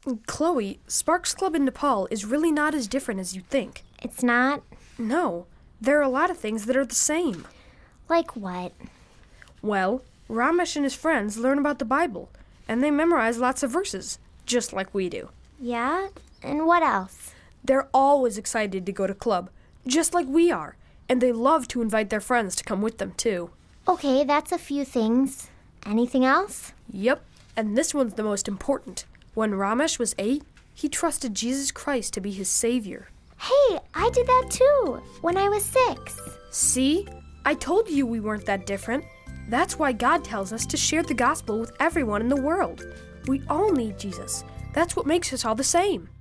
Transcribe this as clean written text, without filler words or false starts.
Chloe, Sparks Club in Nepal is really not as different as you think. It's not? No, there are a lot of things that are the same. Like what? Well, Ramesh and his friends learn about the Bible, and they memorize lots of verses, just like we do. Yeah? And what else? They're always excited to go to club, just like we are, and they love to invite their friends to come with them, too. Okay, that's a few things. Anything else? Yep, and this one's the most important. When Ramesh was 8, he trusted Jesus Christ to be his savior. Hey, I did that too, when I was 6. See? I told you we weren't that different. That's why God tells us to share the gospel with everyone in the world. We all need Jesus. That's what makes us all the same.